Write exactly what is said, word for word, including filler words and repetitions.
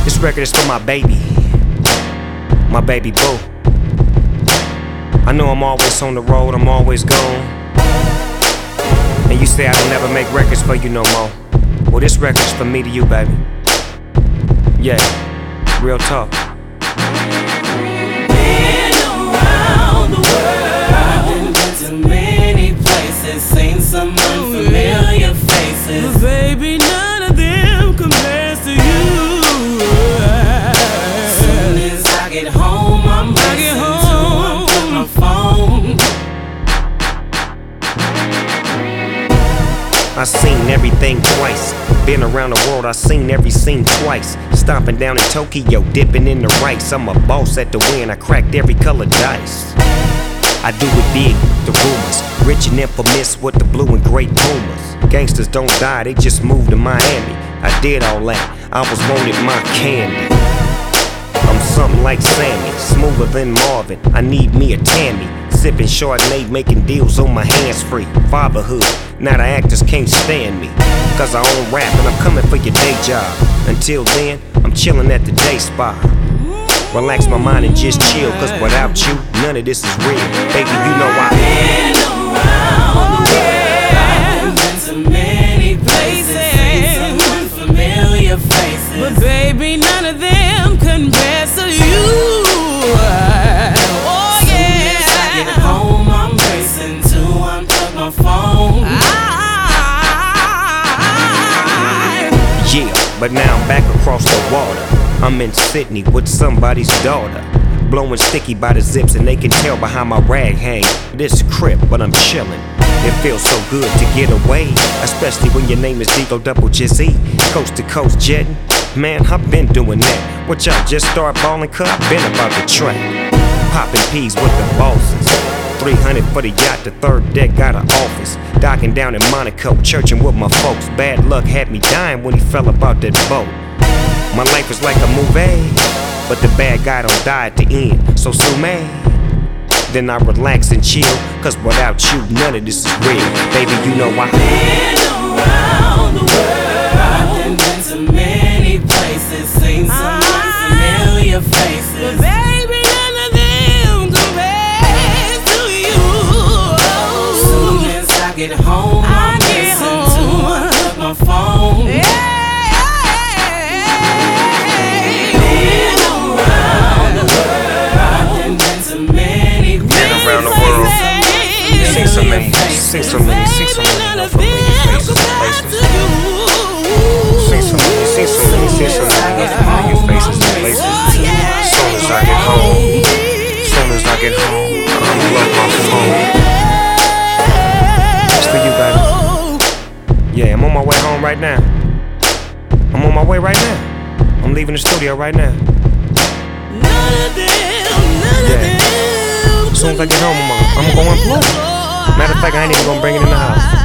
This record is for my baby, my baby boo. I know I'm always on the road, I'm always gone. And you say I don't ever make records for you no more. Well, this record's for me to you, baby. Yeah, real talk. Been around the world, been to many places, seen some unfamiliar faces. But baby, none of them compares to you. Soon as I get home, I'm racing to unplug my phone. I seen everything twice. Been around the world, I seen every scene twice. Stomping down in Tokyo, dipping in the rice. I'm a boss at the win, I cracked every color dice. I do it big, the rumors. Rich and infamous with the blue and gray Pumas. Gangsters don't die, they just moved to Miami. I did all that, I was wanted my candy. I'm something like Sammy, smoother than Marvin. I need me a Tammy. Sipping Chardonnay, making deals on my hands free. Fatherhood, now the actors can't stand me. Cause I own rap and I'm coming for your day job. Until then, I'm chilling at the day spa. Relax my mind and just chill, cause without you, none of this is real. Baby, you know I Been around the world, been to many places, seen some unfamiliar faces. But baby, none of them compares to you. Oh yeah. Soon as I get home, I'm racing to unplug my phone. Yeah, but now I'm back across the water. I'm in Sydney with somebody's daughter. Blowing sticky by the zips and they can tell by how my rag hang. This crip, but I'm chillin'. It feels so good to get away, especially when your name is Digo Double Jizzy. Coast to coast jetting, man, I've been doing that. What y'all just start ballin', cuz I've been about the track. Poppin' peas with the bosses. three hundred for the yacht, the third deck got an office. Docking down in Monaco, churchin' with my folks. Bad luck had me dying when he fell about that boat. My life is like a movie, but the bad guy don't die at the end, so sue me. Then I relax and chill, cause without you, none of this is real. Baby, you know I Been around the world, been to many places, seen some unfamiliar faces. But baby, none of them compares to you. Soon as I get home, I'm racing to unplug my phone. Yeah. Seen so many, seen so many, seen so many unfamiliar faces and places. Seen so many, seen so many, seen so many unfamiliar faces and places. Soon as I get home, soon as I get home, I'm unplug my phone. It's for you, baby. Yeah, I'm on my way home right now. I'm on my way right now. I'm leaving the studio right now. None of them, none of them. As soon as I get home, I'm, I'm gonna unplug. Matter of fact, I ain't even gonna bring it in the house.